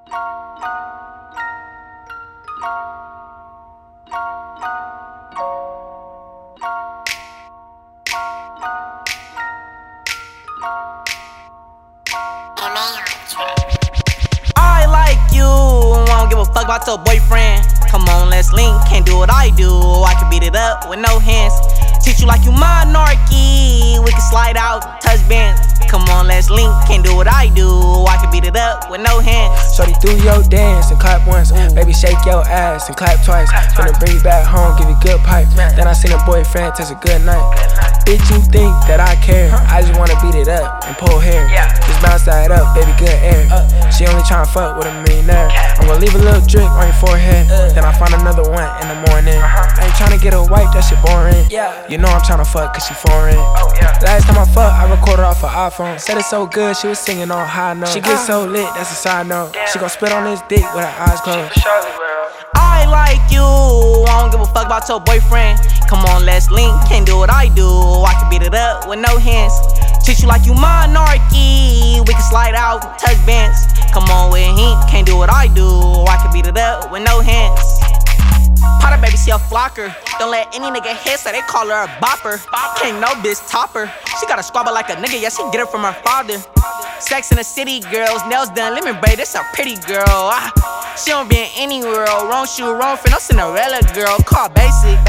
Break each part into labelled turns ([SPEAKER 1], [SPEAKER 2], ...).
[SPEAKER 1] I like you, won't give a fuck about your boyfriend. Come on, let's link, can't do what I do. I can beat it up with no hands. Treat you like you monarchy, we can slide out, touch bands. Come on, let's link, can't do what I do. I can beat it up with no hands.
[SPEAKER 2] Shorty do your dance and clap once. Baby shake your ass and clap twice. Finna bring you back home, give you good pipe. Then I seen a boyfriend, test a good night. Bitch, you think that I care? I just wanna beat it up and pull hair. Just bounce that up, baby, good air. She only tryna fuck with a millionaire. I'm gonna leave a little drip on your forehead. Then I find another one in the morning. I ain't tryna get a wipe, that shit boring. You know I'm tryna fuck cause she foreign. Last time I fucked, I recorded off her iPhone. Said it's so good, she was singing on high note. She gets so lit, that's a side note. She gon' spit on this dick with her eyes closed.
[SPEAKER 1] I like you, I don't give a fuck about your boyfriend. Come on, let's link, can't do what I do. I can beat it up with no hands. Treat you like you monarchy, we can slide out, touch bands. Come on with him, can't do what I do. I can beat it up with no hands. Potter baby, she a flocker. Don't let any nigga hit, so they call her a bopper. Can't no bitch topper. She got a squabble like a nigga, yeah, she get it from her father. Sex in the city, girls, nails done, lemon braid, this a pretty girl. She don't be in any world, wrong shoe, wrong fit, no Cinderella girl. Call basic.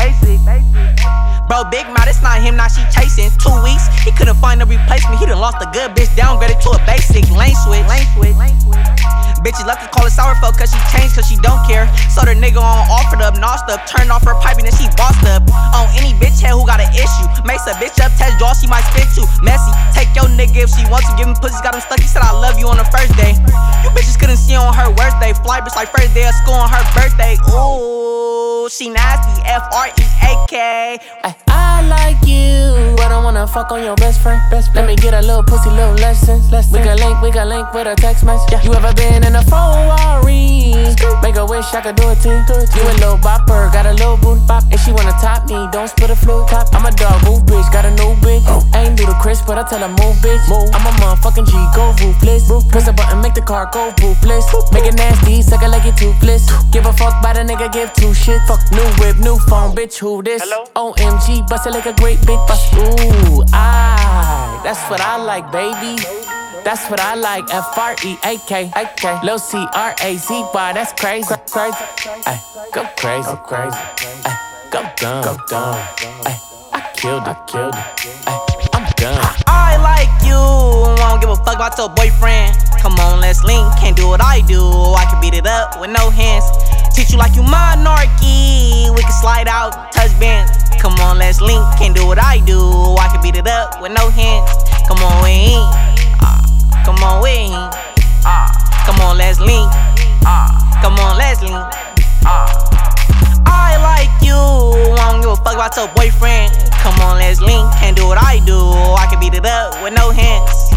[SPEAKER 1] Bro, big mouth, it's not him, now she chasing. 2 weeks, he couldn't find a replacement. He done lost a good bitch, downgraded to a basic lane switch. Bitches love to call it sour folk cause she changed cause she don't care. So the nigga on offered up, nosed up, turned off her piping and she bossed up. On any bitch head who got an issue. Makes a bitch up, test draw, she might spit too. Messy, take your nigga if she wants to. Give him pussies, got him stuck, he said I love you on the first day. You bitches couldn't see on her worst day. Fly bitch like first day of school on her birthday. Ooh, she nasty, F-R-E-A-K.
[SPEAKER 3] I like you, but I wanna fuck on your best friend. Let me get a little pussy, little lessons. We can link with a text message. You ever been in a Ferrari? Make a wish I could do it too. You a little bopper, got a little booty bop. If she wanna top me, don't split a flu top. I'm a dog, move bitch, got a new bitch. Ain't do the Chris, but I tell her move bitch. I'm a motherfucking G, go ruthless. Press a button, make the car go ruthless. Make it nasty, suck it like it toothless. Give a fuck by the nigga, give two shit. Fuck new whip, new phone, bitch, who this? OMG, bust it like a great big bust. Ooh, that's what I like, baby. That's what I like, F-R-E-A-K. Lil C-R-A-Z-Y, that's crazy. Ay, go crazy. Ay, go dumb. Ay, I killed it. Ay, I'm done.
[SPEAKER 1] I like you, I don't give a fuck about your boyfriend. Come on, let's link, can't do what I do. I can beat it up with no hands. Treat you like you monarchy, we can slide out, touch bands. Come on, let's link, can't do what I do. I can beat it up with no hands. Come on, we ain't. Come on, we ain't. Come on, let's link. Come on, let's link. I like you, I don't give a fuck about your boyfriend. Come on, let's link, can't do what I do. I can beat it up with no hands.